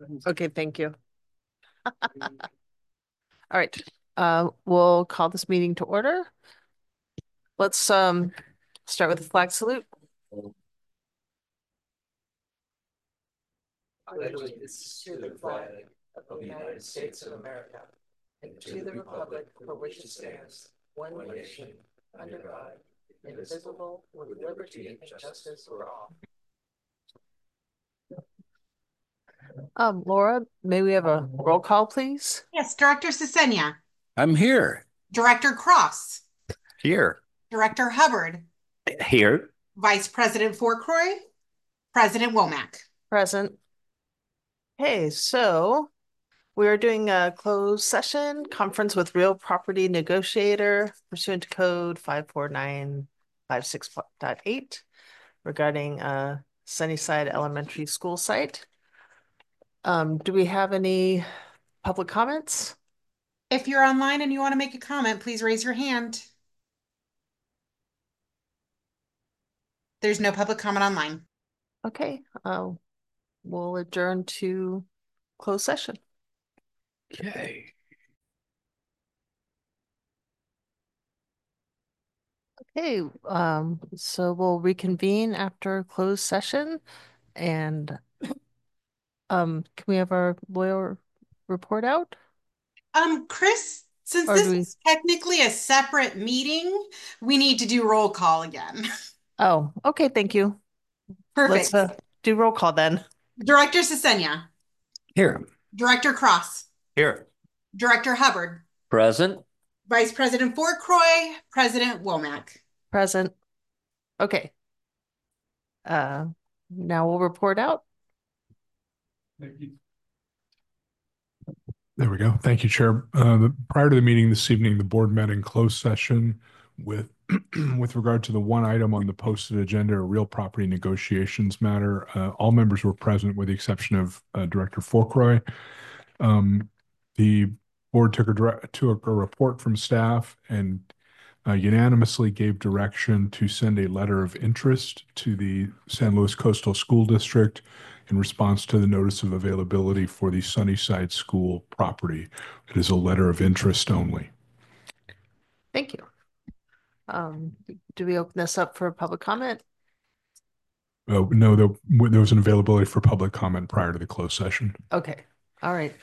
Okay, thank you. All right, we'll call this meeting to order. Let's start with the flag salute. Allegiance to the flag of the United States of America and to the republic for which it stands, one nation, under God, indivisible, with liberty and justice for all. Laura, may we have a roll call, please? Yes, Director Sisenia, I'm here. Director Cross, Here. Director Hubbard, Here. Vice President Fourcroy, President Womack. Present. Hey, so we are doing a closed session conference with real property negotiator pursuant to code 54956.8 regarding Sunnyside Elementary School site. Do we have any public comments? If you're online and you want to make a comment, please raise your hand. There's no public comment online. Okay, we'll adjourn to closed session. Okay. Okay, so we'll reconvene after closed session and can we have our lawyer report out? Chris, since Or this do we? is technically a separate meeting, we need to do roll call again. Oh, okay, thank you. Perfect. Let's do roll call then. Director Sisenia, Here. Director Cross, Here. Director Hubbard, Present. Vice President Fourcroy, President Womack. Present. Okay. Now we'll report out. Thank you. There we go. Thank you, Chair. Prior to the meeting this evening, the board met in closed session with with regard to the one item on the posted agenda, a real property negotiations matter. All members were present with the exception of Director Fourcroy. The board took a report from staff and unanimously gave direction to send a letter of interest to the San Luis Coastal School District in response to the notice of availability for the Sunnyside School property. It is a letter of interest only. Thank you. Do we open this up for public comment? No, there was an availability for public comment prior to the closed session. Okay. All right.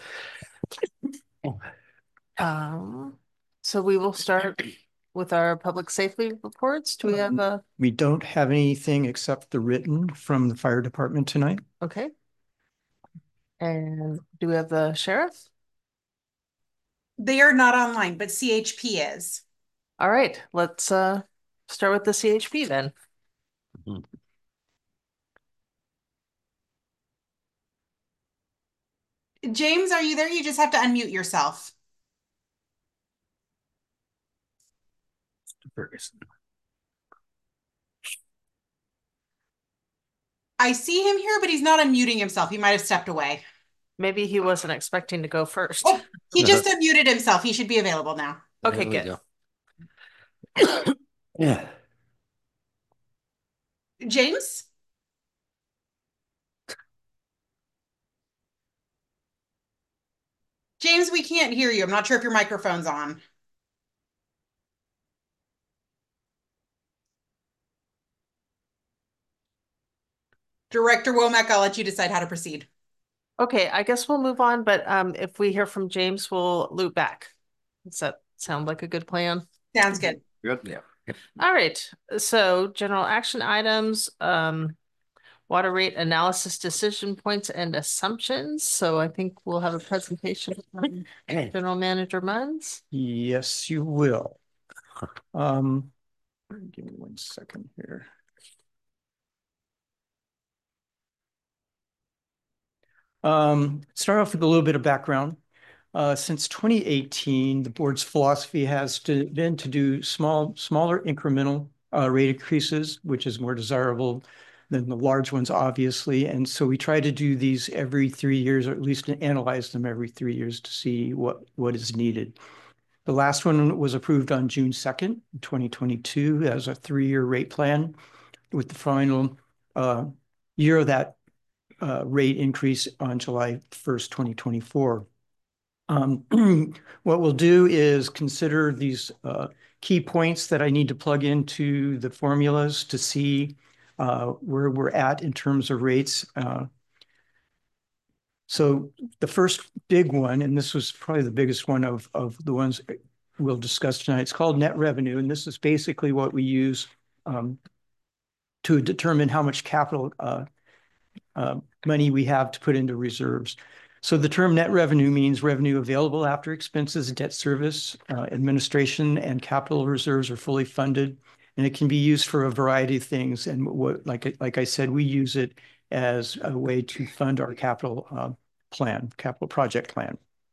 So we will start with our public safety reports. Do we have a? We don't have anything except the written from the fire department tonight. Okay. And do we have the sheriff? They are not online, but CHP is. All right, let's start with the CHP then. James, are you there? You just have to unmute yourself. Ferguson. I see him here, but he's not unmuting himself. He might have stepped away. Maybe he wasn't expecting to go first. Oh, he just unmuted himself. He should be available now. Okay, good. Yeah. James? James, we can't hear you. I'm not sure if your microphone's on. Director Womack, I'll let you decide how to proceed. Okay, I guess we'll move on, but if we hear from James, we'll loop back. Does that sound like a good plan? Sounds good. Good. Yeah. All right, so general action items, water rate analysis decision points and assumptions. So I think we'll have a presentation from General Manager Munns. Yes, you will. Give me 1 second here. Start off with a little bit of background. Since 2018, the board's philosophy has been to do smaller incremental rate increases, which is more desirable than the large ones, obviously. And so we try to do these every 3 years, or at least analyze them every 3 years to see what is needed. The last one was approved on June 2nd, 2022 as a 3-year rate plan, with the final year of that rate increase on July 1st, 2024. What we'll do is consider these key points that I need to plug into the formulas to see where we're at in terms of rates. So the first big one, and this was probably the biggest one of the ones we'll discuss tonight, it's called net revenue. And this is basically what we use to determine how much capital money we have to put into reserves. So the term net revenue means revenue available after expenses, debt service, administration, and capital reserves are fully funded. And it can be used for a variety of things. And what, like I said, we use it as a way to fund our capital capital project plan.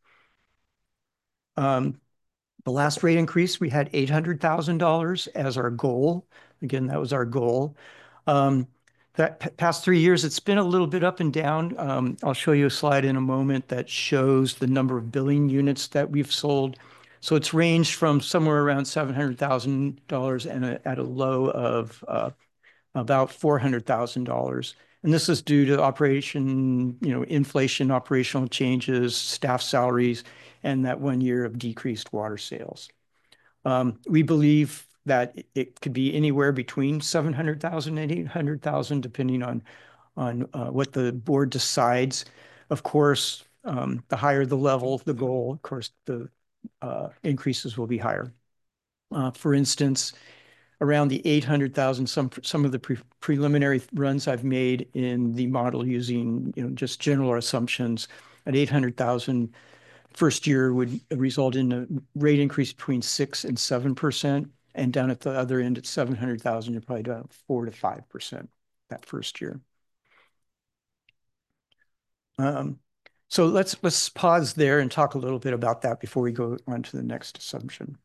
The last rate increase, we had $800,000 as our goal. Again, that was our goal. That past 3 years, it's been a little bit up and down. I'll show you a slide in a moment that shows the number of billing units that we've sold. So it's ranged from somewhere around $700,000 and at a low of about $400,000. And this is due to inflation, operational changes, staff salaries, and that 1 year of decreased water sales. We believe that it could be anywhere between $700,000 and $800,000, depending on what the board decides. Of course, the higher the level, the goal, of course, the increases will be higher. For instance, around the 800,000, some of the preliminary runs I've made in the model using just general assumptions at 800,000, first year would result in a rate increase between 6 and 7%. And down at the other end at 700,000, you're probably down 4 to 5% that first year. So let's pause there and talk a little bit about that before we go on to the next assumption.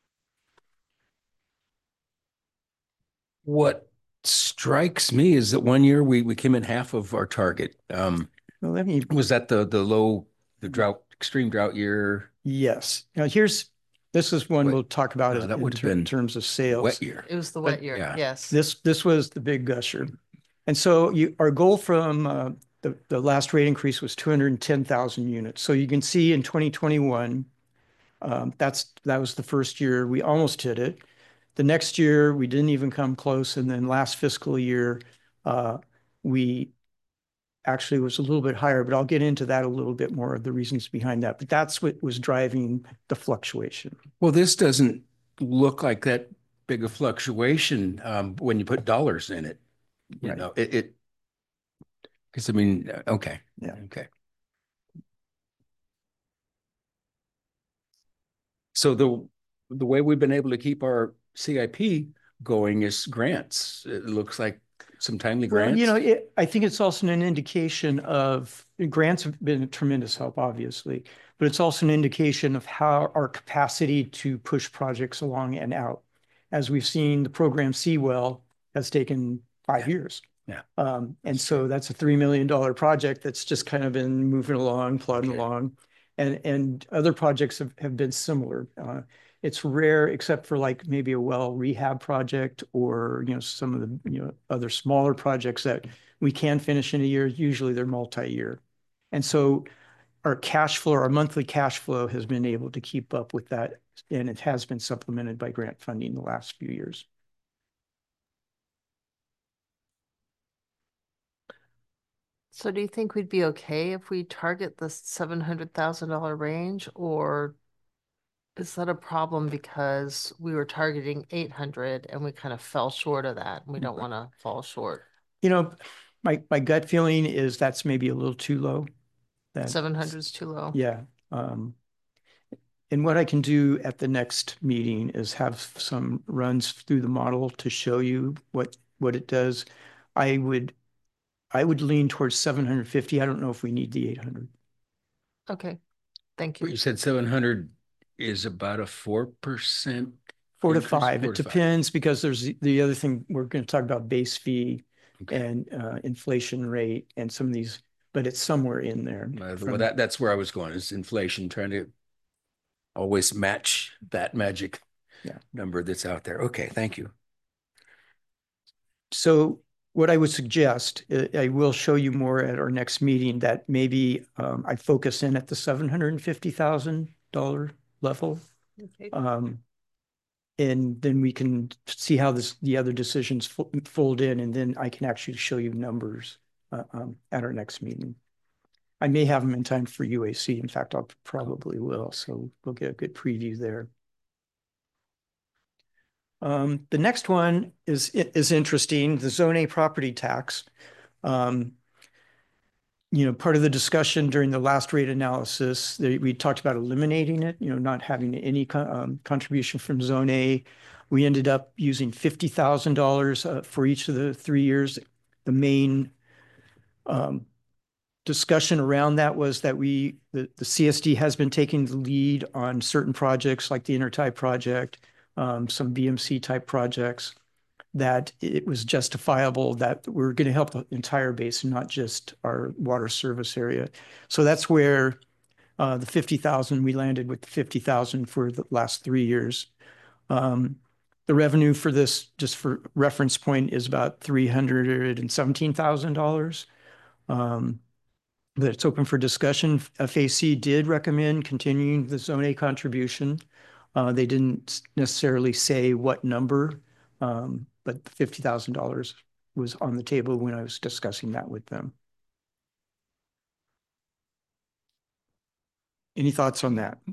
What strikes me is that 1 year we came in half of our target. Well, was that the extreme drought year? Yes. Now this is one we'll talk about in terms of sales. Wet year. It was the wet year. Yeah. Yes. This was the big gusher. And so our goal from the last rate increase was 210,000 units. So you can see in 2021, that was the first year we almost hit it. The next year we didn't even come close. And then last fiscal year, we actually was a little bit higher, but I'll get into that a little bit more of the reasons behind that. But that's what was driving the fluctuation. Well, this doesn't look like that big a fluctuation when you put dollars in it. You know, because I mean, okay. Yeah. Okay. So the way we've been able to keep our CIP going is grants. It looks like some timely grants. Well, I think it's also an indication of grants have been a tremendous help, obviously, but it's also an indication of how our capacity to push projects along and out. As we've seen, the program Seawell has taken 5 years. Yeah. And so that's a $3 million project that's just kind of been moving along, plodding along. And other projects have been similar. It's rare, except for like maybe a well rehab project or some of the other smaller projects that we can finish in a year. Usually they're multi-year, and so our cash flow, our monthly cash flow, has been able to keep up with that, and it has been supplemented by grant funding the last few years. So do you think we'd be okay if we target the $700,000 range, or is that a problem because we were targeting 800 and we kind of fell short of that? We don't want to fall short. My gut feeling is that's maybe a little too low. 700 is too low. Yeah. And what I can do at the next meeting is have some runs through the model to show you what it does. I would lean towards 750. I don't know if we need the 800. Okay. Thank But you. you said 700 is about a 4%. 4 to increase? 5. 4 It to 5. depends, because there's the other thing we're going to talk about, base fee and inflation rate and some of these, but it's somewhere in there. Well, that's where I was going, is inflation, trying to always match that magic number that's out there. Okay, thank you. So what I would suggest, I will show you more at our next meeting, that maybe I focus in at the $750,000 level. Okay. And then we can see how the other decisions fold in, and then I can actually show you numbers at our next meeting. I may have them in time for UAC. In fact, I'll probably will. So we'll get a good preview there. The next one is interesting, the Zone A property tax. Part of the discussion during the last rate analysis, we talked about eliminating it, not having any contribution from Zone A. We ended up using $50,000 for each of the 3 years. The main discussion around that was that the CSD has been taking the lead on certain projects like the Intertie project, some VMC type projects, that it was justifiable that we're going to help the entire basin, not just our water service area. So that's where the 50,000, we landed with 50,000 for the last 3 years. The revenue for this, just for reference point, is about $317,000. But it's open for discussion. FAC did recommend continuing the Zone A contribution. They didn't necessarily say what number, but $50,000 was on the table when I was discussing that with them. Any thoughts on that?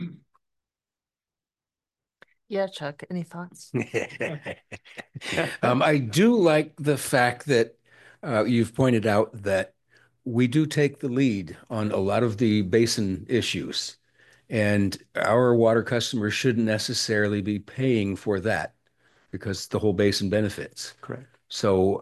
Yeah, Chuck, any thoughts? I do like the fact that you've pointed out that we do take the lead on a lot of the basin issues, and our water customers shouldn't necessarily be paying for that because the whole basin benefits. Correct. So,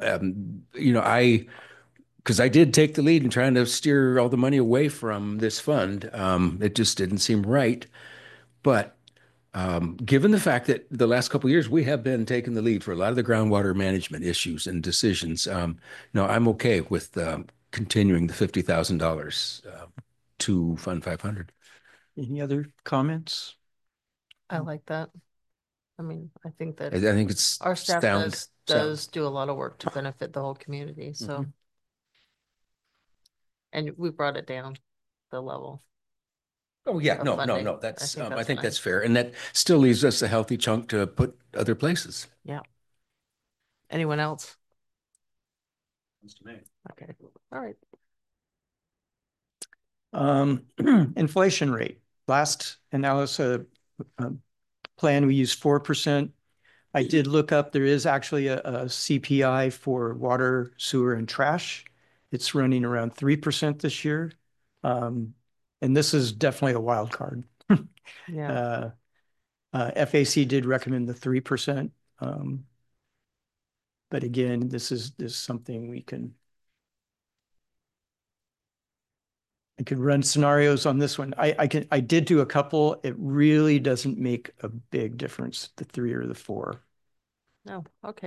because I did take the lead in trying to steer all the money away from this fund. It just didn't seem right. But given the fact that the last couple of years we have been taking the lead for a lot of the groundwater management issues and decisions, no, I'm okay with continuing the $50,000 to Fund 500. Any other comments? I like that. I mean, I think that I think it's our staff sound. does do a lot of work to benefit the whole community, so. And we brought it down the level. Oh, yeah, of no, funding. that's, I think I that's think fine. that's fair. And that still leaves us a healthy chunk to put other places. Yeah. Anyone else? Comes to me. Okay, all right. Inflation rate. Last analysis plan, we used 4%. I did look up, there is actually a CPI for water, sewer, and trash. It's running around 3% this year. And this is definitely a wild card. Yeah. FAC did recommend the 3%. But again, this is something we can. I could run scenarios on this one. I did do a couple. It really doesn't make a big difference, the 3 or the 4. No, okay.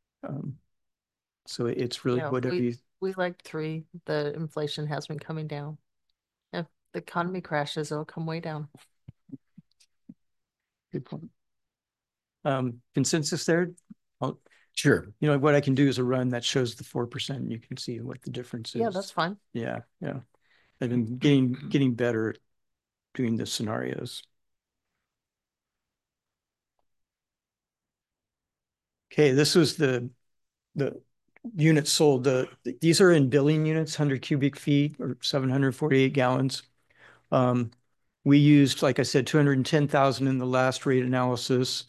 So it's really Yeah, whatever you. We like 3. The inflation has been coming down. If the economy crashes, it'll come way down. Good point. Consensus there? Sure. What I can do is a run that shows the 4%. And you can see what the difference is. Yeah, that's fine. Yeah. I've been getting better at doing the scenarios. Okay, this was the units sold. These are in billing units, 100 cubic feet or 748 gallons. We used, like I said, 210,000 in the last rate analysis.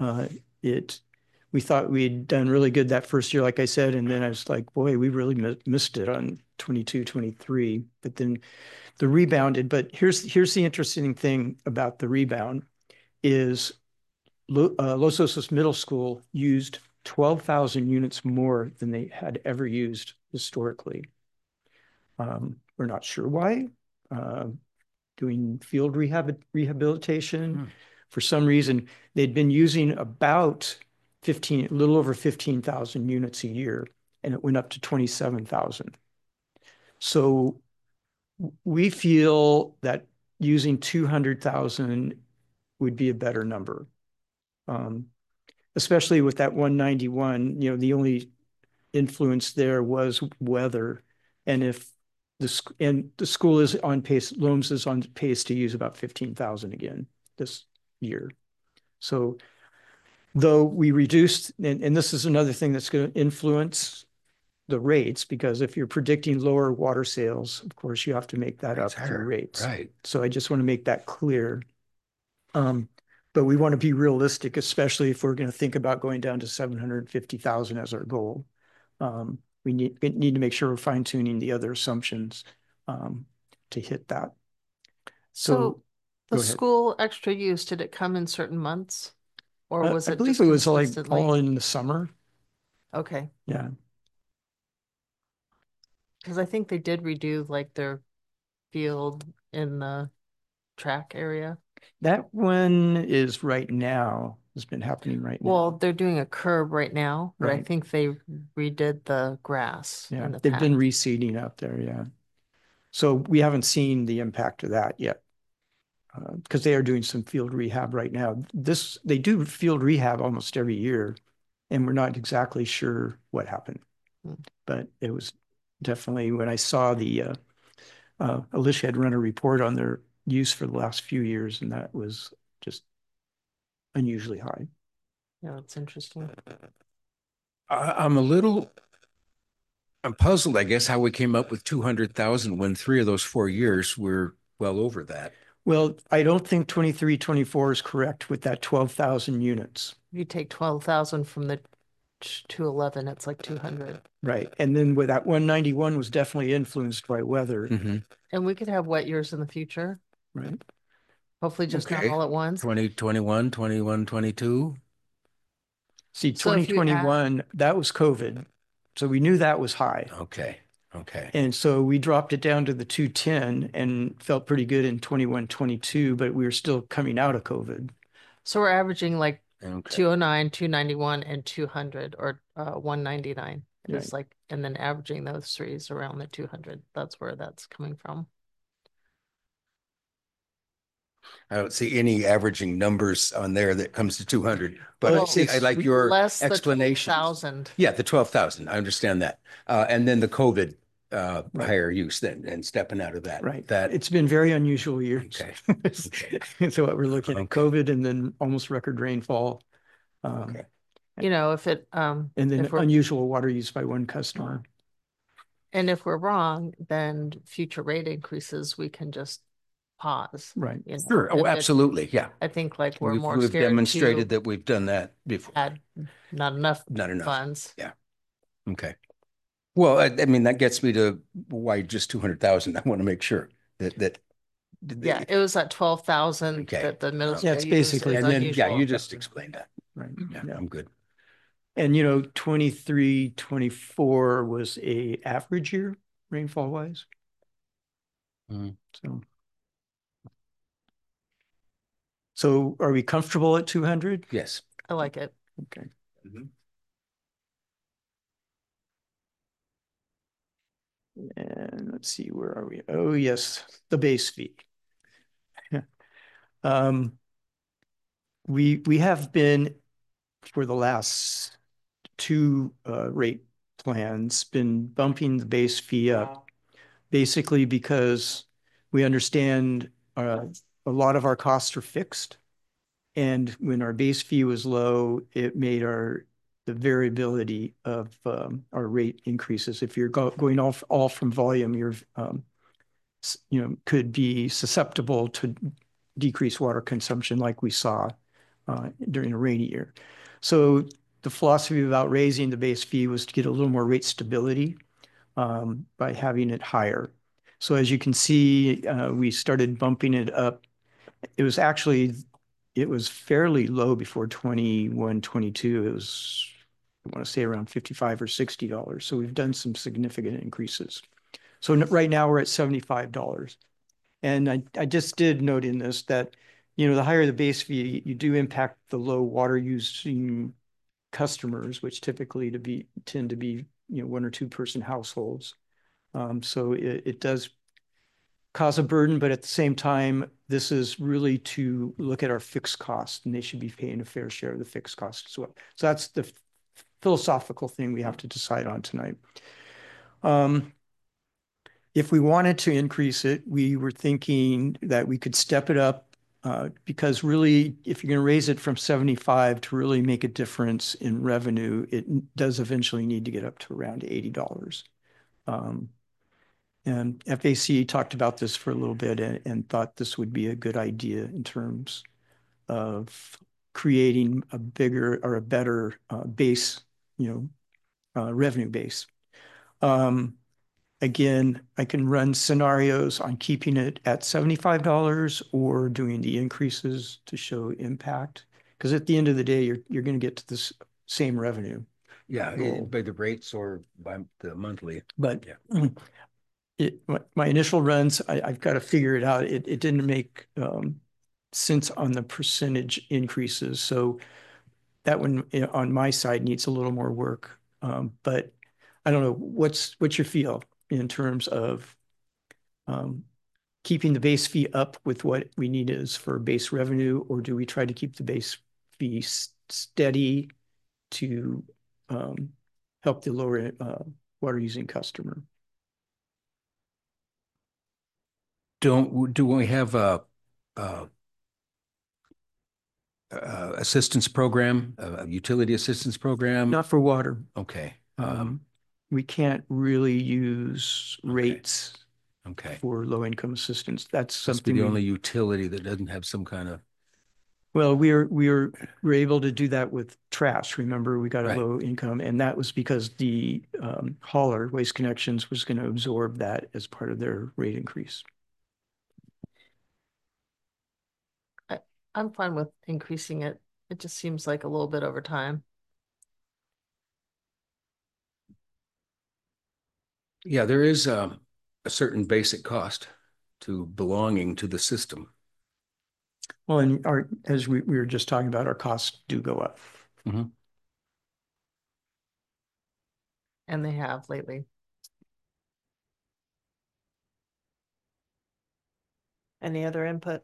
We thought we'd done really good that first year, like I said, and then I was like, boy, we really missed it on 22, 23. But then the rebounded. But here's the interesting thing about the rebound is Los Osos Middle School used 12,000 units more than they had ever used historically. We're not sure why. Doing field rehabilitation. For some reason, they'd been using about a little over 15,000 units a year, and it went up to 27,000. So we feel that using 200,000 would be a better number. Especially with that 191, the only influence there was weather. And if the school is on pace, Loams is on pace to use about 15,000 again this year. So though we reduced, and this is another thing that's going to influence the rates, because if you're predicting lower water sales, of course, you have to make that up through rates. Right. So I just want to make that clear. But we want to be realistic, especially if we're going to think about going down to 750,000 as our goal. We need to make sure we're fine tuning the other assumptions to hit that. So the go ahead. school extra use, did it come in certain months? Or was I it believe just it was like consistently? all in the summer. Okay, Yeah. because I think they did redo like their field in the track area. That one is right now, has been happening right now. Well, they're doing a curb right now, but I Right. think they redid the grass Yeah, in the they've been path. reseeding out there, yeah. So we haven't seen the impact of that yet. Because they are doing some field rehab right now. They do field rehab almost every year, and we're not exactly sure what happened. Hmm. But it was definitely, when I saw Alicia had run a report on their use for the last few years, and that was just unusually high. Yeah, that's interesting. I'm puzzled, I guess, how we came up with 200,000 when 3 of those 4 years were well over that. Well, I don't think 23, 24 is correct with that 12,000 units. You take 12,000 from the 211, it's like 200. Right. And then with that 191 was definitely influenced by weather. Mhm. And we could have wet years in the future, Right. hopefully just not Okay. all at once. 2021, 21, 22. See, So if you add- 2021, that was COVID. So we knew that was high. Okay. Okay. And so we dropped it down to the 210 and felt pretty good in 21, 22, but we were still coming out of COVID. So we're averaging like Okay. 209, 291, and 200, or 199. Right. It's like, and then averaging those threes around the 200. That's where that's coming from. I don't see any averaging numbers on there that comes to 200, but Well, I like your Less the explanation. 12,000. Yeah, the 12,000. I understand that. And then the COVID Right. higher use then and stepping out of that. Right. That It's been very unusual years. okay. So what we're looking at Okay. COVID and then almost record rainfall. Okay. You know, if it And then if we're unusual water use by one customer. and if we're wrong, then future rate increases we can just pause. Right. You know, Sure. Oh, if it- absolutely. Yeah. I think like we're We've more scared demonstrated to that we've done that before. add not enough Not enough. funds. Okay. Well, I mean, that gets me to why just 200,000. I want to make sure that Yeah, it was at 12,000 Okay. that the middle Yeah, school it's uses basically- is and then, yeah, unusual. you just explained that. Right. Yeah, Yeah. I'm good. And 23, 24 was a average year rainfall wise. Mm. So are we comfortable at 200? Yes. I like it. Okay. Mhm. And let's see, where are we? Oh, yes, the base fee. Um, we have been for the last two rate plans been bumping the base fee up, basically because we understand a lot of our costs are fixed. And when our base fee was low, it made the variability of our rate increases. If you're going all from volume, you're could be susceptible to decreased water consumption like we saw during a rainy year. So the philosophy about raising the base fee was to get a little more rate stability by having it higher. So as you can see, we started bumping it up. It was fairly low before 21, 22. It was, I want to say, around $55 or $60. So we've done some significant increases. So right now we're at $75. And I just did note in this that, the higher the base fee, you do impact the low water using customers, which typically tend to be, 1 or 2 person households. So it does cause a burden, but at the same time, this is really to look at our fixed cost, and they should be paying a fair share of the fixed cost as well. So that's the philosophical thing we have to decide on tonight. If we wanted to increase it, we were thinking that we could step it up because really, if you're going to raise it from 75 to really make a difference in revenue, it does eventually need to get up to around $80. And FAC talked about this for a little bit and thought this would be a good idea in terms of creating a bigger or a better base, revenue base. Again, I can run scenarios on keeping it at $75 or doing the increases to show impact. Because at the end of the day, you're going to get to this same revenue. Yeah, by the rates or by the monthly. But yeah. My initial runs, I've got to figure it out. It didn't make sense on the percentage increases. So that one on my side needs a little more work. But I don't know, what's your feel in terms of keeping the base fee up with what we need is for base revenue, or do we try to keep the base fee steady to help the lower water using customer? Do we have a assistance program, a utility assistance program? Not for water. Okay. We can't really use rates for low income assistance. That's something the only utility that doesn't have some kind of. Well, we're able to do that with trash. Remember, we got a low income, and that was because the hauler, Waste Connections, was going to absorb that as part of their rate increase. I'm fine with increasing it. It just seems like a little bit over time. Yeah, there is a certain basic cost to belonging to the system. Well, and as we were just talking about, our costs do go up. Mm-hmm. And they have lately. Any other input?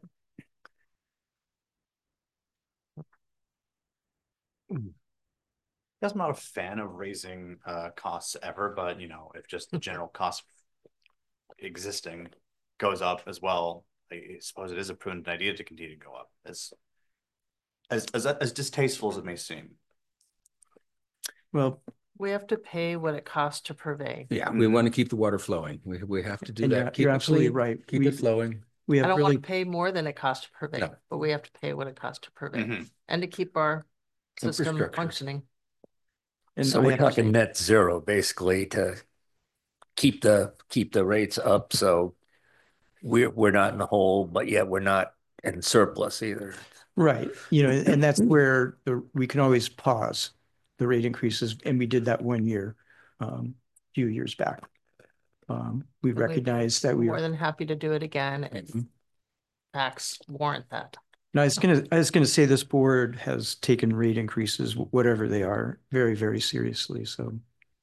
I'm not a fan of raising costs ever, but if just the general cost existing goes up as well, I suppose it is a prudent idea to continue to go up, as distasteful as it may seem. Well, we have to pay what it costs to purvey. Yeah, we want to keep the water flowing. We have to do that. You're absolutely right. Keep it flowing. We have I don't want to pay more than it costs to purvey, No. but we have to pay what it costs to purvey and to keep our system functioning. And so we're talking net zero basically to keep the rates up. So we're not in the hole, but yet we're not in surplus either. Right. And that's where we can always pause the rate increases. And we did that 1 year, a few years back. We recognized that we more than happy to do it again if facts warrant that. No, I was gonna say this board has taken rate increases, whatever they are, very, very seriously. So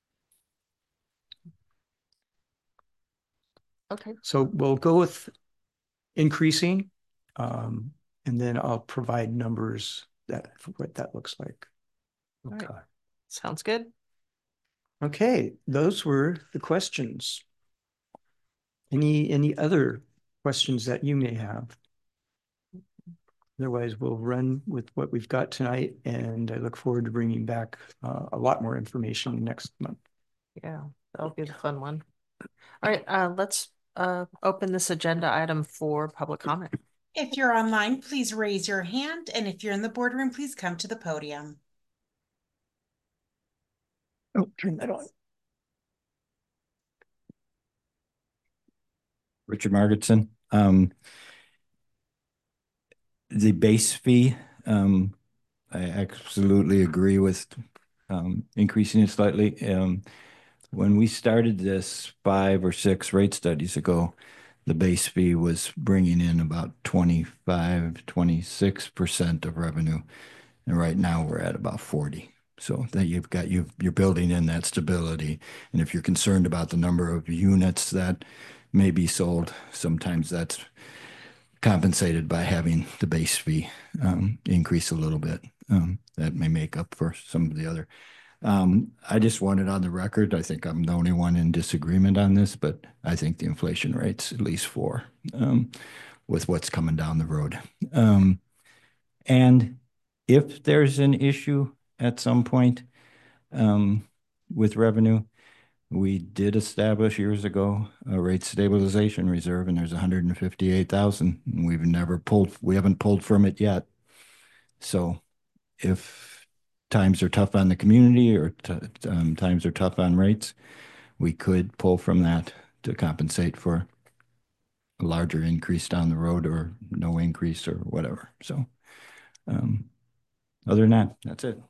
okay. So we'll go with increasing, and then I'll provide numbers for what that looks like. Okay. Right. Sounds good. Okay, those were the questions. Any other questions that you may have? Otherwise, we'll run with what we've got tonight, and I look forward to bringing back a lot more information next month. Yeah, that'll be the fun one. All right, let's open this agenda item for public comment. If you're online, please raise your hand, and if you're in the boardroom, please come to the podium. Oh, turn that on. Richard Margetson. The base fee, I absolutely agree with increasing it slightly. When we started this 5 or 6 rate studies ago, the base fee was bringing in about 26% of revenue. And right now we're at about 40. So that you're building in that stability. And if you're concerned about the number of units that may be sold, sometimes that's compensated by having the base fee increase a little bit. That may make up for some of the other I just want it on the record. I think I'm the only one in disagreement on this, but I think the inflation rate's at least 4, with what's coming down the road. And if there's an issue at some point with revenue, we did establish years ago a rate stabilization reserve, and there's 158,000. We haven't pulled from it yet. So if times are tough on the community or times are tough on rates, we could pull from that to compensate for a larger increase down the road or no increase or whatever. So other than that, that's it.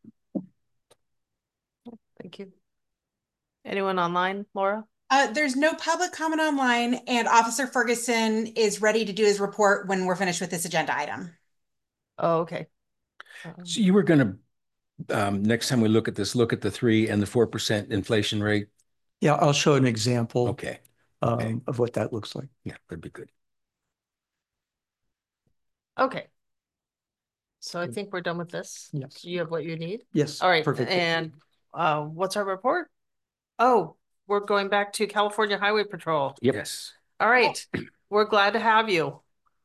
Thank you. Anyone online, Laura? There's no public comment online, and Officer Ferguson is ready to do his report when we're finished with this agenda item. Oh, okay. So you were going to, next time we look at this, look at the 3 and the 4% inflation rate. Yeah, I'll show an example Okay. of what that looks like. Yeah, that'd be good. Okay. So I think we're done with this. Yes. You have what you need? Yes. All right. Perfect. And what's our report? Oh, we're going back to California Highway Patrol. Yep. Yes. All right. We're glad to have you.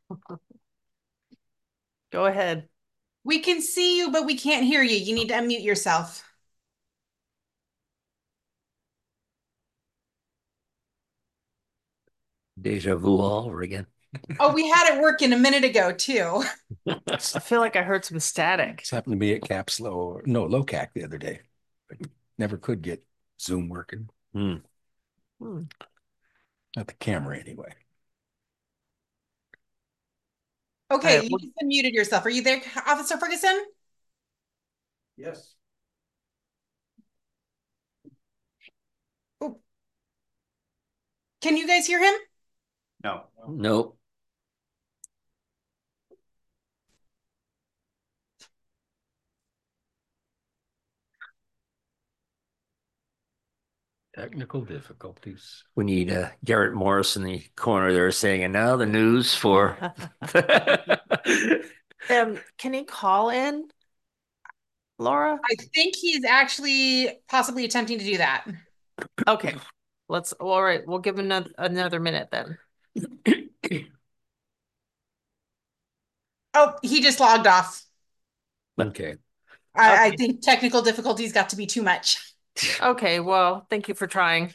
Go ahead. We can see you, but we can't hear you. You need to unmute yourself. Deja vu all over again. Oh, we had it working a minute ago too. I feel like I heard some static. It's happened to be at LOCAC the other day, but never could get Zoom working. Hmm. Not the camera anyway. Okay, you just unmuted yourself. Are you there, Officer Ferguson? Yes. Oh. Can you guys hear him? No. Nope. Technical difficulties. We need Garrett Morris in the corner there saying, and now the news for. Can he call in, Laura? I think he's actually possibly attempting to do that. Okay. All right, we'll give him another minute then. Oh, he just logged off. Okay. I think technical difficulties got to be too much. Okay, well, thank you for trying.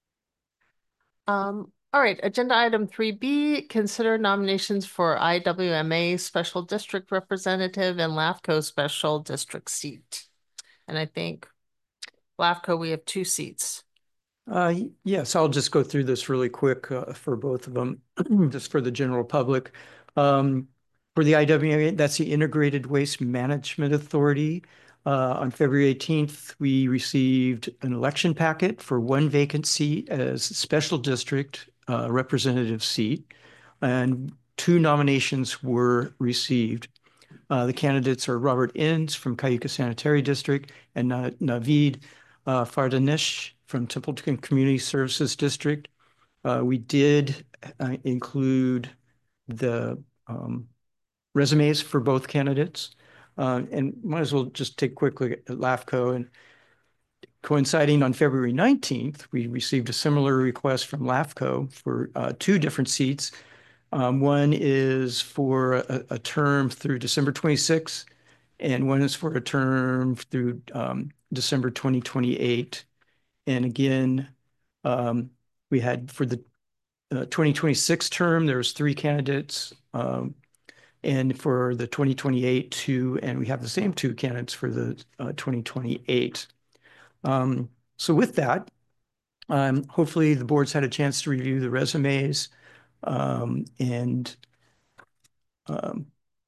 All right, agenda item 3B, consider nominations for IWMA Special District Representative and LAFCO Special District seat. And I think LAFCO, we have 2 seats. Yes, I'll just go through this really quick for both of them, just for the general public. For the IWMA, that's the Integrated Waste Management Authority. On February 18th, we received an election packet for 1 vacant seat as special district representative seat, and 2 nominations were received. The candidates are Robert Inns from Cayuga Sanitary District and Navid Fardanish from Templeton Community Services District. We did include the resumes for both candidates. And might as well just take a quick look at LAFCO. And coinciding on February 19th, we received a similar request from LAFCO for 2 different seats. One is for a term through December 26th, and one is for a term through December 2028. And again, we had for the 2026 term, there's 3 candidates. And for the 2028, 2, and we have the same 2 candidates for the 2028. So with that, hopefully the board's had a chance to review the resumes and are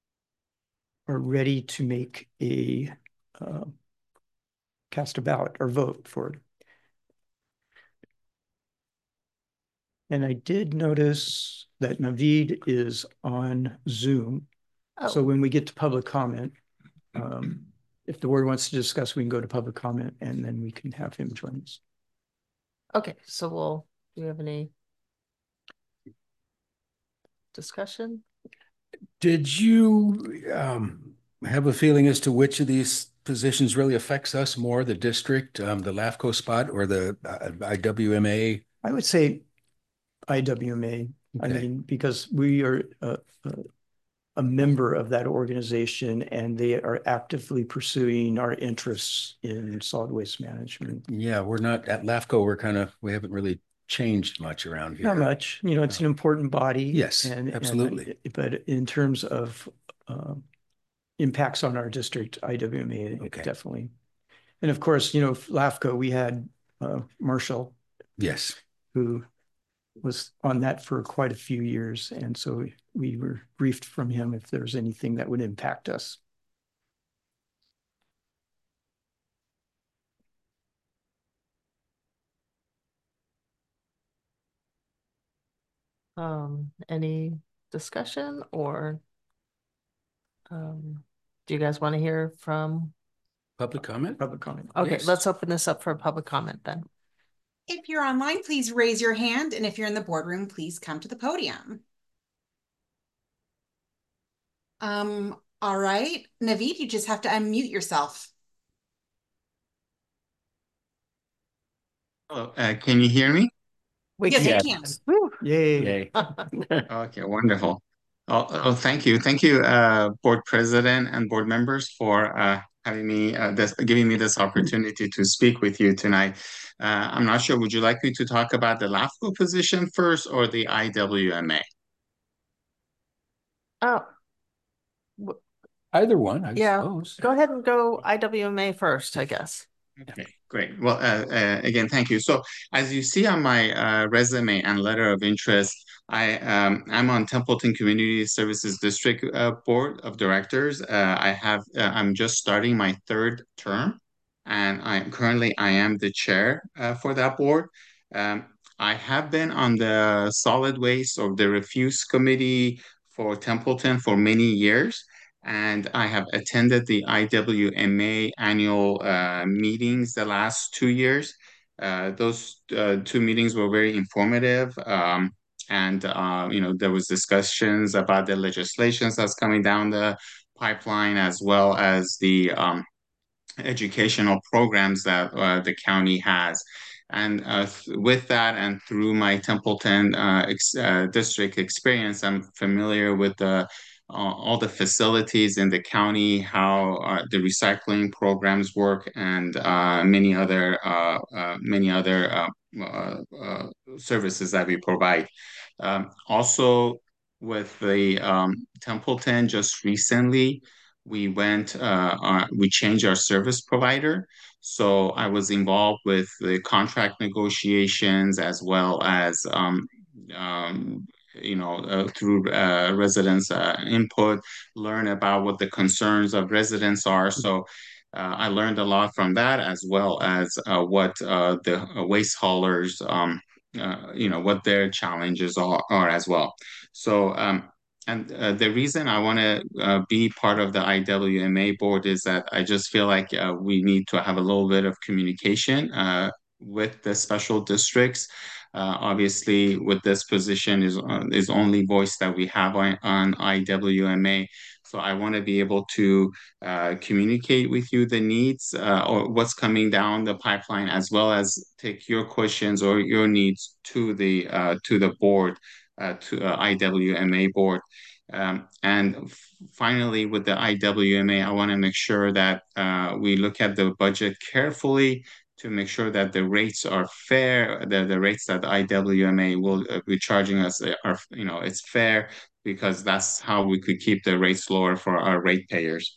ready to make a cast a ballot or vote for it. And I did notice that Navid is on Zoom. Oh. So when we get to public comment, if the board wants to discuss, we can go to public comment and then we can have him join us. Okay, so do you have any discussion? Did you have a feeling as to which of these positions really affects us more, the district, the LAFCO spot or the IWMA? I would say IWMA. I Okay. mean, because we are a member of that organization and they are actively pursuing our interests in solid waste management. Yeah, we're not at LAFCO. We haven't really changed much around here. Not much, you know, it's an important body. Yes, absolutely. But in terms of impacts on our district, IWMA Okay. definitely. And of course, you know, LAFCO, we had Marshall, Yes. who was on that for quite a few years. And so we were briefed from him if there's anything that would impact us. Any discussion or do you guys want to hear from? Public comment? Public comment. Okay, Yes. let's open this up for public comment then. If you're online, please raise your hand. And if you're in the boardroom, please come to the podium. All right, Naveed, you just have to unmute yourself. Oh, can you hear me? Yes, Yeah. I can. Woo. Yay. Yay. Okay, wonderful. Thank you. Thank you, board president and board members for having me giving me this opportunity to speak with you tonight. I'm not sure, would you like me to talk about the LAFCO position first or the IWMA? Oh, Either one, I yeah. suppose. Go ahead and go IWMA first, I guess. Okay, great. Well, again, thank you. So, as you see on my resume and letter of interest, I'm on Templeton Community Services District Board of Directors. I'm just starting my third term, and I am the chair for that board. Um, I have been on the solid waste or the refuse committee for Templeton for many years and I have attended the IWMA annual meetings the last 2 years. Those two meetings were very informative, and there was discussions about the legislations that's coming down the pipeline, as well as the educational programs that the county has. And with that, and through my Templeton district experience, I'm familiar with all the facilities in the county, how the recycling programs work, and many other services that we provide. Also, with the Templeton, just recently, we changed our service provider. So I was involved with the contract negotiations as well as um, through residents input, learn about what the concerns of residents are. So I learned a lot from that, as well as what the waste haulers what their challenges are as well. So and the reason I want to be part of the IWMA board is that I just feel like we need to have a little bit of communication with the special districts. Obviously, with this position is only voice that we have on IWMA. So I want to be able to communicate with you the needs or what's coming down the pipeline, as well as take your questions or your needs to the board, to IWMA board. And finally, with the IWMA, I want to make sure that we look at the budget carefully to make sure that the rates are fair, the rates that the IWMA will be charging us are, it's fair, because that's how we could keep the rates lower for our ratepayers.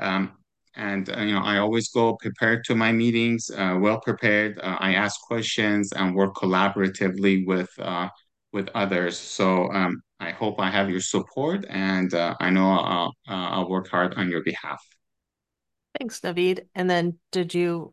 I always go prepared to my meetings, well prepared. I ask questions and work collaboratively with others. So I hope I have your support, and I know I'll work hard on your behalf. Thanks, Naveed. And then did you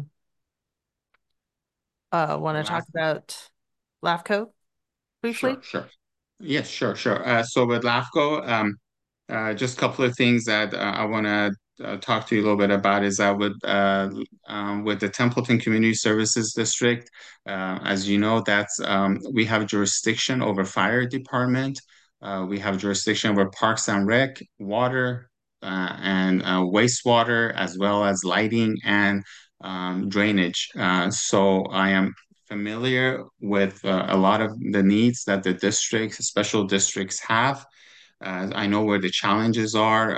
want to talk about LAFCO briefly? Sure. Yes, sure. So with LAFCO, just a couple of things that I want to talk to you a little bit about is that with the Templeton Community Services District, as you know, that's we have jurisdiction over fire department. We have jurisdiction over Parks and Rec, water, and wastewater, as well as lighting and drainage. So I am familiar with a lot of the needs that the districts, special districts have. I know where the challenges are.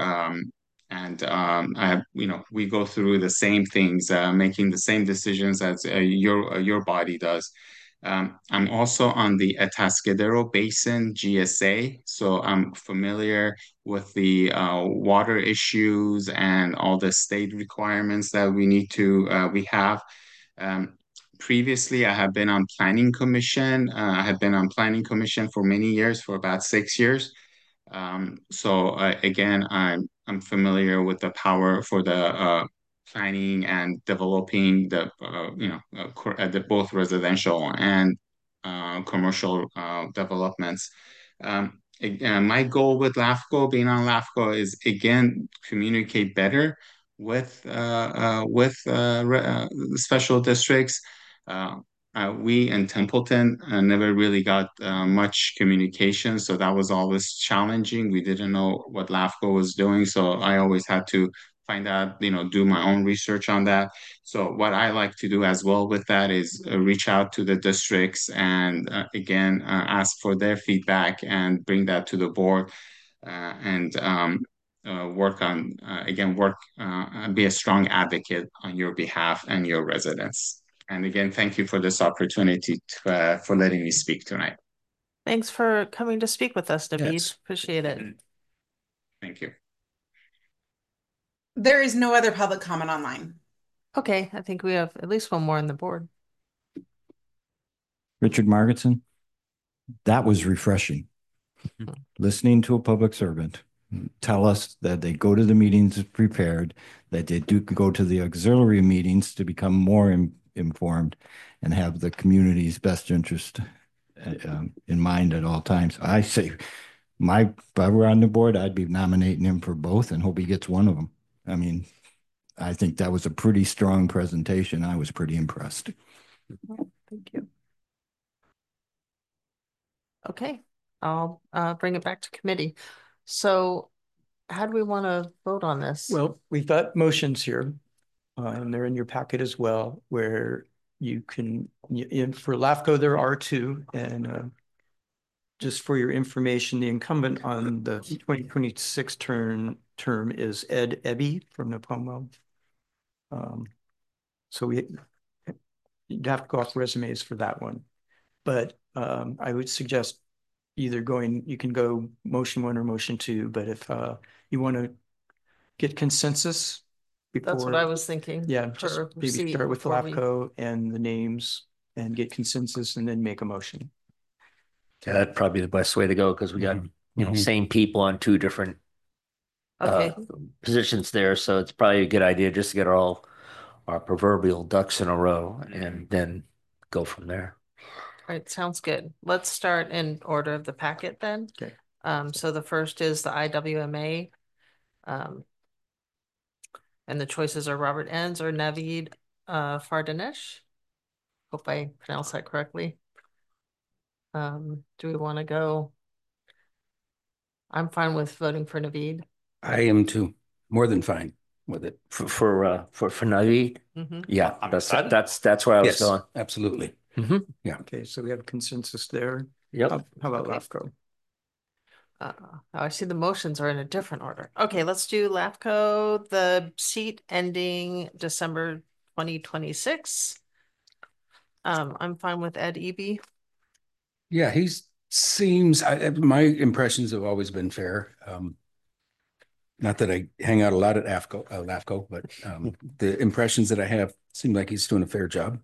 We go through the same things, making the same decisions as your body does. I'm also on the Atascadero Basin GSA, so I'm familiar with the water issues and all the state requirements that we have. Um, Previously, I have been on Planning Commission. I have been on Planning Commission for many years, for about 6 years. Again, I'm familiar with the power for the planning and developing both residential and commercial developments. Again, my goal with LAFCO, being on LAFCO, is again communicate better with special districts. We in Templeton never really got much communication, so that was always challenging. We didn't know what LAFCO was doing, so I always had to find out, do my own research on that. So what I like to do as well with that is reach out to the districts and again ask for their feedback and bring that to the board and be a strong advocate on your behalf and your residents. And again, thank you for this opportunity for letting me speak tonight. Thanks for coming to speak with us, Naveed. Yes. Appreciate it. Thank you. There is no other public comment online. Okay, I think we have at least one more on the board. Richard Margetson, that was refreshing. Listening to a public servant tell us that they go to the meetings prepared, that they do go to the auxiliary meetings to become more informed and have the community's best interest in mind at all times. I say, if I were on the board, I'd be nominating him for both and hope he gets one of them. I mean, I think that was a pretty strong presentation. I was pretty impressed. Thank you. Okay, I'll bring it back to committee. So how do we want to vote on this? Well, we've got motions here, and they're in your packet as well, where you can, for LAFCO, there are two, and just for your information, the incumbent on the 2026 term is Ed Ebby from Napomo. So you'd have to go off resumes for that one. But I would suggest either you can go motion 1 or motion 2, but if you want to get consensus before. That's what I was thinking. Yeah, just maybe start with LAFCO and the names and get consensus and then make a motion. Yeah, that'd probably be the best way to go because we got, same people on 2 different positions there. So it's probably a good idea just to get our proverbial ducks in a row and then go from there. All right, sounds good. Let's start in order of the packet then. Okay. So the first is the IWMA. And the choices are Robert Enns or Naveed Fardanesh. Hope I pronounced that correctly. Do we want to go? I'm fine with voting for Naveed. I am too. More than fine with it. For Naveed? Yeah, that's where I was going. Absolutely. Yeah. Okay, so we have consensus there. Yep. How about LAFCO? I see the motions are in a different order. Okay, let's do LAFCO, the seat ending December 2026. I'm fine with Ed Eby. Yeah, my impressions have always been fair. Not that I hang out a lot at LAFCO, but the impressions that I have seem like he's doing a fair job.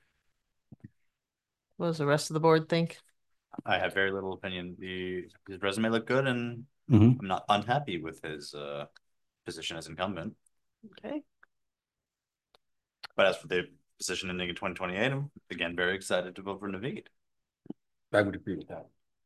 What does the rest of the board think? I have very little opinion. His resume looked good, and I'm not unhappy with his position as incumbent. Okay. But as for the position ending in 2028, I'm again very excited to vote for Naveed. I would agree with that.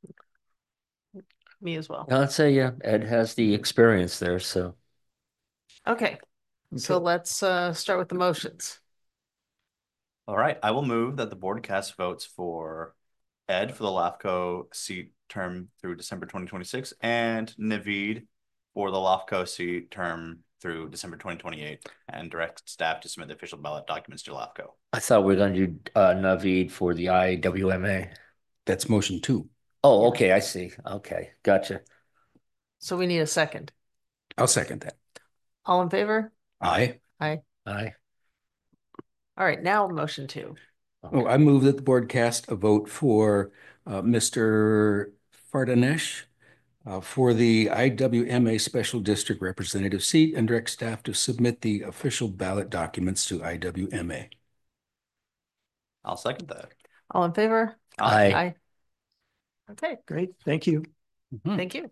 Me as well. I'd say, yeah, Ed has the experience there, so. Okay. So let's start with the motions. All right, I will move that the board cast votes for Ed for the LAFCO seat term through December 2026 and Naveed for the LAFCO seat term through December 2028 and direct staff to submit the official ballot documents to LAFCO. I thought we were going to do Naveed for the IWMA. That's motion 2. Oh, okay, I see. Okay, gotcha. So we need a second. I'll second that. All in favor? Aye. Aye. Aye. All right, now motion 2. Oh, I move that the board cast a vote for Mr. Fardanesh for the IWMA Special District Representative seat and direct staff to submit the official ballot documents to IWMA. I'll second that. All in favor? Aye. Aye. Okay, Great, thank you. thank you.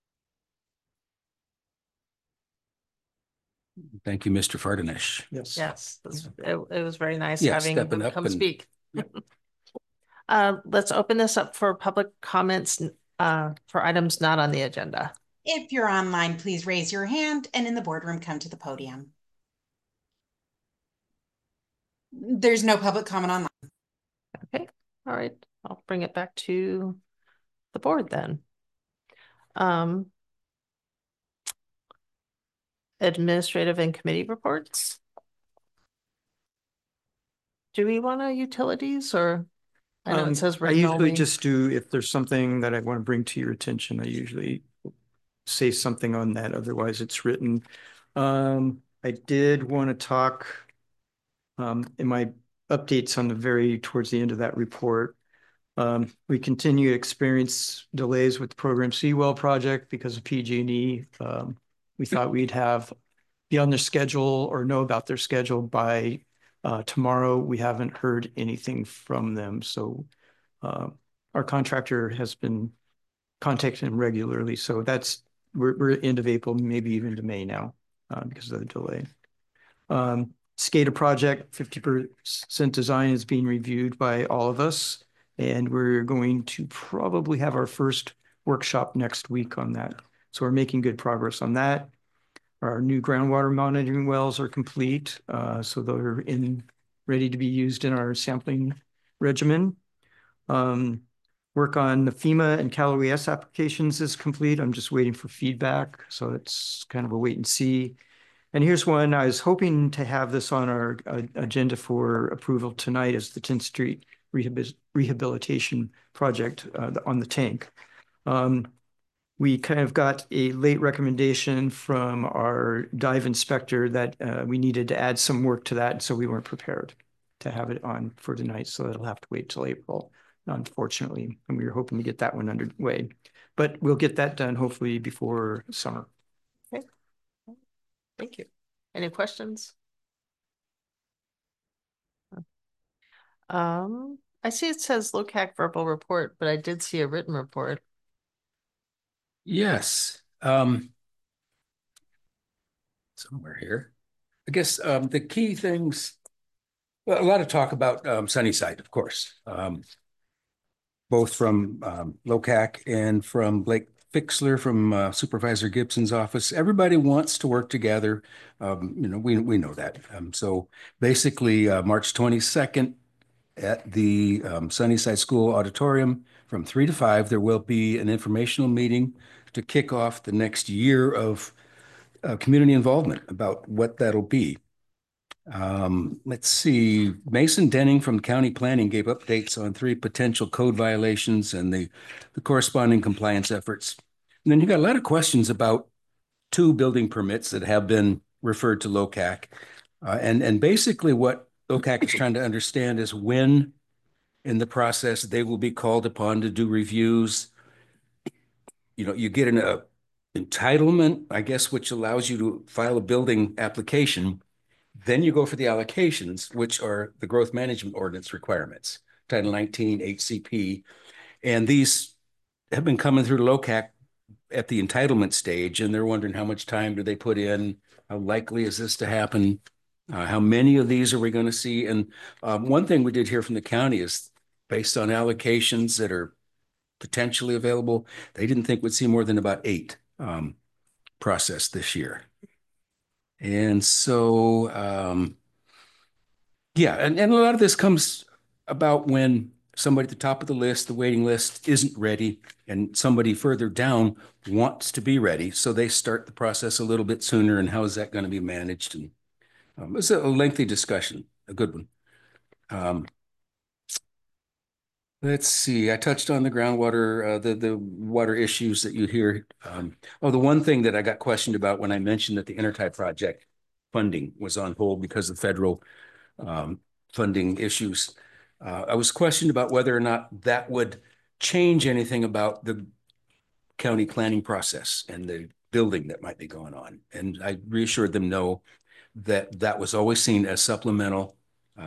Thank you, Mr. Fardanesh. Yes. Yes, it was very nice Yeah, having stepping him up come and- speak. Let's open this up for public comments for items not on the agenda. If you're online, please raise your hand and in the boardroom, come to the podium. There's no public comment online. Okay, all right, I'll bring it back to the board then. Administrative and committee reports. Do we want utilities or? I know it says I written usually only. just do, if there's something that I want to bring to your attention, I usually say something on that. Otherwise it's written. I did want to talk in my updates on towards the end of that report. We continue to experience delays with the program Seawell project because of PG&E. We thought we'd be on their schedule or know about their schedule by tomorrow. We haven't heard anything from them. So our contractor has been contacting them regularly. So we're end of April, maybe even to May now because of the delay. SCADA project, 50% design is being reviewed by all of us. And we're going to probably have our first workshop next week on that. So we're making good progress on that. Our new groundwater monitoring wells are complete. So they're ready to be used in our sampling regimen. Work on the FEMA and Cal OES applications is complete. I'm just waiting for feedback. So it's kind of a wait and see. And here's one. I was hoping to have this on our agenda for approval tonight as the 10th Street rehabilitation project on the tank. We kind of got a late recommendation from our dive inspector that we needed to add some work to that. So we weren't prepared to have it on for tonight. So it'll have to wait till April, unfortunately. And we were hoping to get that one underway, but we'll get that done hopefully before summer. Okay. Thank you. Any questions? I see it says LOCAC verbal report, but I did see a written report. Yes. Somewhere here. I guess the key things, well, a lot of talk about Sunnyside, of course, both from LOCAC and from Blake Fixler from Supervisor Gibson's office. Everybody wants to work together. We know that. So basically, March 22nd at the Sunnyside School Auditorium from 3 to 5, there will be an informational meeting to kick off the next year of community involvement about what that'll be. Let's see. Mason Denning from County Planning gave updates on 3 potential code violations and the corresponding compliance efforts. And then you got a lot of questions about 2 building permits that have been referred to LOCAC. And basically what LOCAC is trying to understand is when in the process they will be called upon to do reviews. You get an entitlement, I guess, which allows you to file a building application. Then you go for the allocations, which are the growth management ordinance requirements, Title 19, HCP. And these have been coming through LOCAC at the entitlement stage, and they're wondering how much time do they put in? How likely is this to happen? How many of these are we going to see? And one thing we did hear from the county is based on allocations that are potentially available, they didn't think we'd see more than about 8 processed this year. And so, yeah, and a lot of this comes about when somebody at the top of the list, the waiting list isn't ready, and somebody further down wants to be ready. So they start the process a little bit sooner, and how is that going to be managed? And it's a lengthy discussion, a good one. Let's see, I touched on the groundwater, the water issues that you hear. The one thing that I got questioned about when I mentioned that the Intertie project funding was on hold because of federal funding issues. I was questioned about whether or not that would change anything about the county planning process and the building that might be going on. And I reassured them no, that that was always seen as supplemental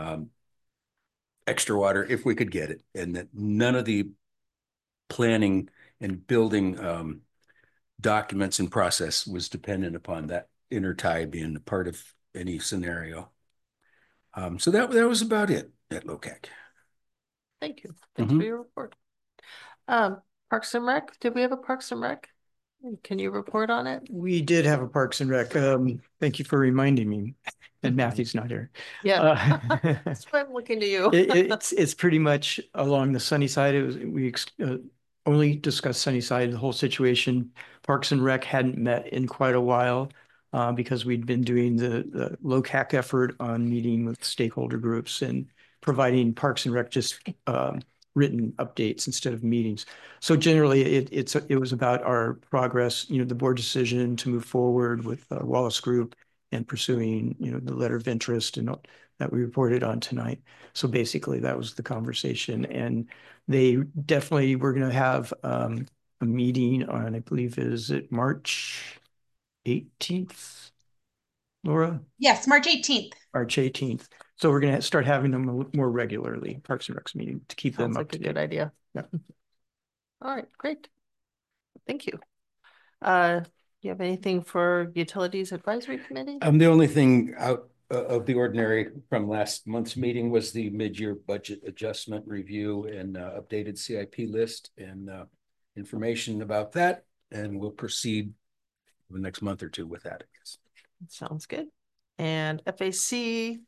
extra water if we could get it, and that none of the planning and building documents and process was dependent upon that intertie being a part of any scenario. So that was about it at LOCAC. Thank you. Thanks for your report. Parks and Rec, did we have a Parks and Rec? Can you report on it? We did have a Parks and Rec. Thank you for reminding me. And Matthew's not here. Yeah, that's why I'm looking to you. It's pretty much along the Sunnyside. We only discussed Sunnyside, the whole situation. Parks and Rec hadn't met in quite a while because we'd been doing the LOCAC effort on meeting with stakeholder groups and providing Parks and Rec just written updates instead of meetings. So generally, it was about our progress. The board decision to move forward with Wallace Group and pursuing, the letter of interest and that we reported on tonight. So basically, that was the conversation, and they definitely were going to have a meeting on, I believe, is it March 18th, Laura? Yes, March 18th. March 18th. So we're going to start having them more regularly, Parks and Recs meeting, to keep them up to date. Sounds like a good idea. Yeah. All right, great. Thank you. You have anything for Utilities Advisory Committee? The only thing out of the ordinary from last month's meeting was the mid-year budget adjustment review and updated CIP list and information about that. And we'll proceed the next month or two with that, I guess. Sounds good. And FAC,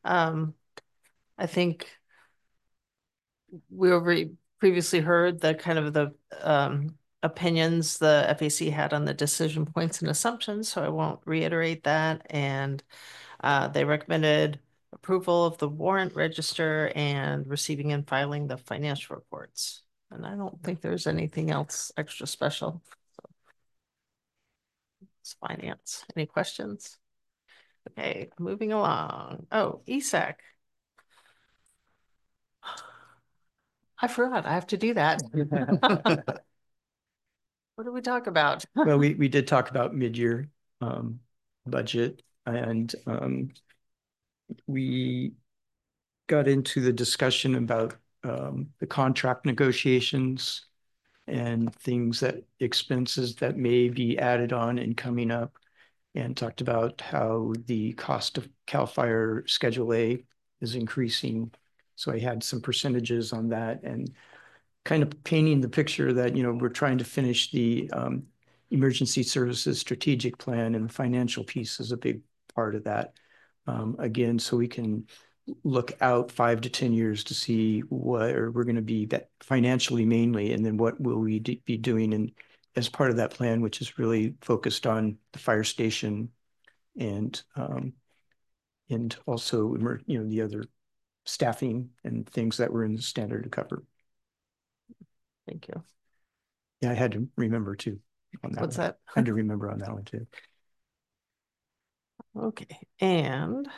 I think we previously heard the kind of the opinions the FAC had on the decision points and assumptions, so I won't reiterate that. And they recommended approval of the warrant register and receiving and filing the financial reports. And I don't think there's anything else extra special. So it's finance. Any questions? Okay, moving along. Oh, ESAC. I forgot. I have to do that. What did we talk about? Well, we did talk about mid-year budget, and we got into the discussion about the contract negotiations and expenses that may be added on and coming up, and talked about how the cost of CAL FIRE Schedule A is increasing. So I had some percentages on that and kind of painting the picture that, we're trying to finish the emergency services strategic plan, and the financial piece is a big part of that. Again, so we can look out 5 to 10 years to see where we're going to be financially mainly, and then what will we be doing as part of that plan, which is really focused on the fire station and also, the other staffing and things that were in the standard to cover. Thank you. Yeah, I had to remember too on that. What's one. that? I had to remember on that one too. Okay, and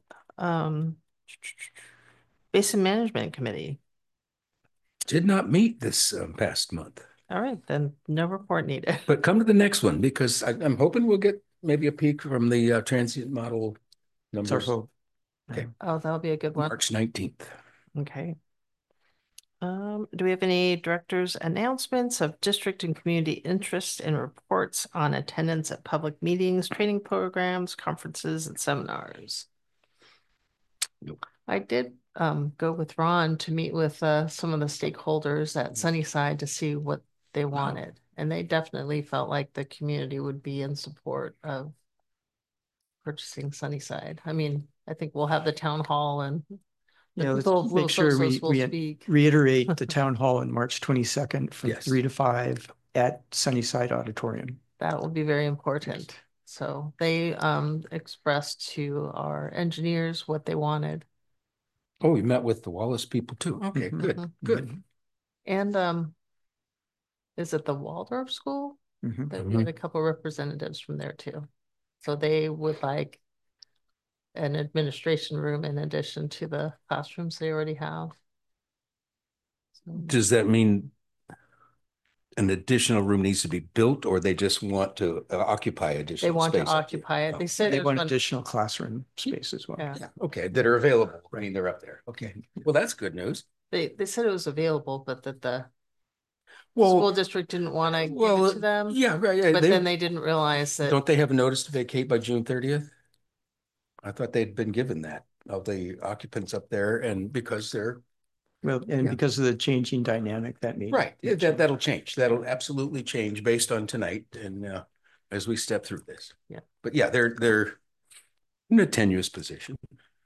Basin Management Committee. Did not meet this past month. All right, then no report needed. But come to the next one, because I'm hoping we'll get maybe a peek from the transient model numbers. Okay. Oh, that'll be a good one. March 19th. Okay. Do we have any directors' announcements of district and community interest and reports on attendance at public meetings, training programs, conferences, and seminars? Nope. I did go with Ron to meet with some of the stakeholders at Sunnyside to see what they wanted. And they definitely felt like the community would be in support of purchasing Sunnyside. I mean, I think we'll have the town hall and Yeah, let's Little make sure socials will we speak. reiterate the town hall on March 22nd from Yes. 3 to 5 at Sunnyside Auditorium. That will be very important. So they expressed to our engineers what they wanted. Oh, you met with the Wallace people too. Okay, Mhm. good, good. And is it the Waldorf School? Mhm. That we had a couple representatives from there too. So they would like an administration room in addition to the classrooms they already have. So, Does that mean an additional room needs to be built, or they just want to occupy they additional want to space? occupy it. They said They there's want one- additional classroom space as well. Yeah, Yeah, okay, that are available. I mean, they're up there. Okay, well, that's good news. they said it was available, but that the Well, school district didn't want to give it to them. yeah, right. Yeah, But then they didn't realize that. don't they have a notice to vacate by June 30th? I thought they'd been given that of the occupants up there, and because they're Well, and Yeah. because of the changing dynamic that may. right, that'll change. That'll absolutely change based on tonight and as we step through this. Yeah. But yeah, they're in a tenuous position.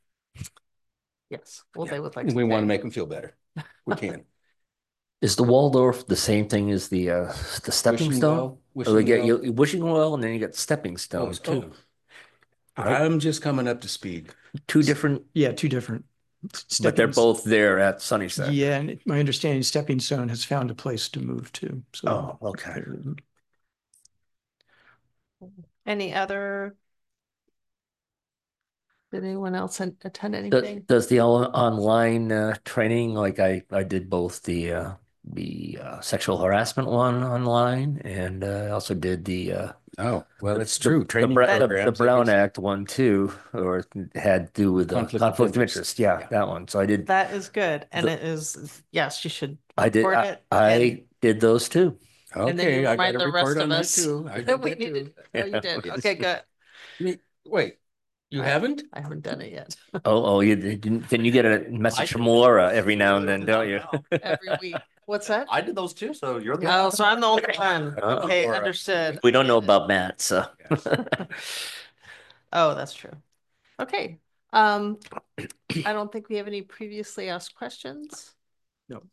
Yes, well, Yeah. they would like. And we want to stay. make them feel better. We can. Is the Waldorf the same thing as the stepping Wishing stone? well, Or they get well. you wishing well, and then you get stepping stones too. Right? I'm just coming up to speed. Two different, Yeah, two different. but they're stepping- both there at Sunnyside. Yeah, and my understanding, Stepping Stone has found a place to move to. So Oh, okay. Any other? Did anyone else attend Does, anything? does the online training, like I did both the sexual harassment one online, and I also did the Oh, well, it's true. the, Training the programs, I Brown guess. Act one too, or had to do with Conflict conflict of of interest. interest. Yeah, Yeah. that one. So I did. That is good, and The- it is, yes, you should I did. report it. I did those too. And then you Okay, I got remind a the report rest on of that us too. I that did we that needed. too. Oh, you did. Yes. Okay, good. Wait, you haven't? I haven't done it yet. Oh, you didn't? Then you get a message from Laura every now and then, don't you? Every week. What's that? I did those too, so you're the. Oh, so I'm the only one. Oh, Okay, all right. understood. We don't know about Matt, so. Oh, that's true. Okay. I don't think we have any previously asked questions. No.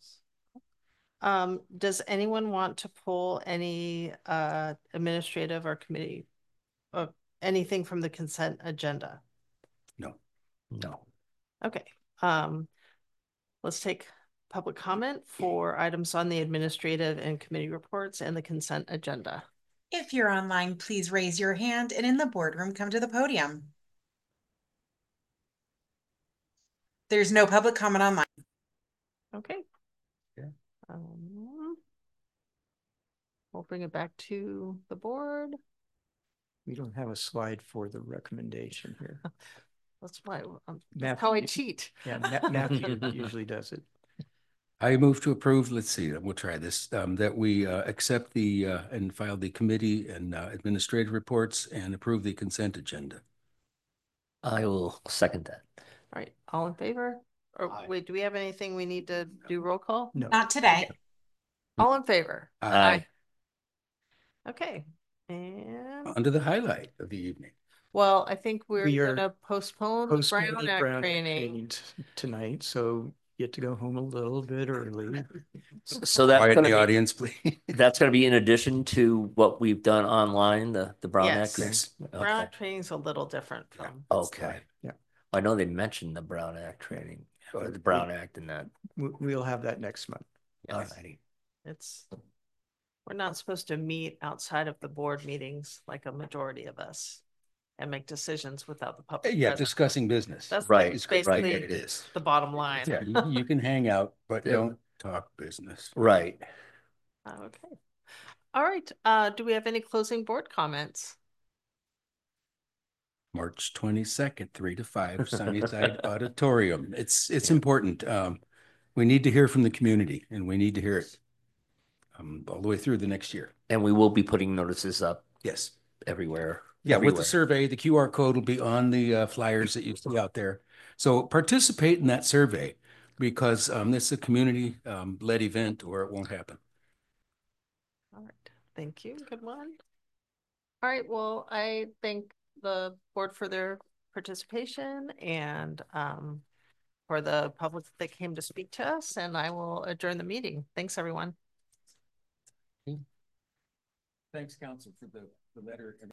Does anyone want to pull any administrative or committee or anything from the consent agenda? No. No. Okay. Let's take public comment for items on the administrative and committee reports and the consent agenda. If you're online, please raise your hand, and in the boardroom, come to the podium. There's no public comment online. Okay. Yeah. We'll bring it back to the board. We don't have a slide for the recommendation here. That's why Matthew- how I cheat. Yeah, Matthew usually does it. I move to approve, let's see, we'll try this, that we accept the and file the committee and administrative reports and approve the consent agenda. I will second that. All right, all in favor? Or Aye. wait, do we have anything we need to do roll call? No. Not today. All in favor? Aye. Okay, and On to the highlight of the evening. well, I think we're We are gonna postpone the Postponed Brown the Act Brown Act training. tonight, so you get to go home a little bit early. So that's Quiet in gonna the be, audience, please. that's gonna be in addition to what we've done online, the Brown Yes. Act? Yes. Brown Okay. Act training's a little different from. Okay. Yeah. I know they mentioned the Brown Act training or the Brown Act in that. We'll have that next month. Yes. Alrighty. It's, we're not supposed to meet outside of the board meetings like a majority of us and make decisions without the public. Yeah, present. discussing business. That's Right, It's basically right. It is. the bottom line. Yeah, you can hang out, but Yeah. don't talk business. Right. Okay. All right. Do we have any closing board comments? March 22nd, 3 to 5, Sunnyside Auditorium. It's important. We need to hear from the community, and we need to hear it all the way through the next year. And we will be putting notices up Yes. everywhere. Yeah, with the everywhere. survey, the QR code will be on the flyers that you see out there. So participate in that survey because this is a community led event or it won't happen. All right. Thank you. Good one. All right. Well, I thank the board for their participation and for the public that came to speak to us, and I will adjourn the meeting. Thanks, everyone. Thanks, council, for the letter.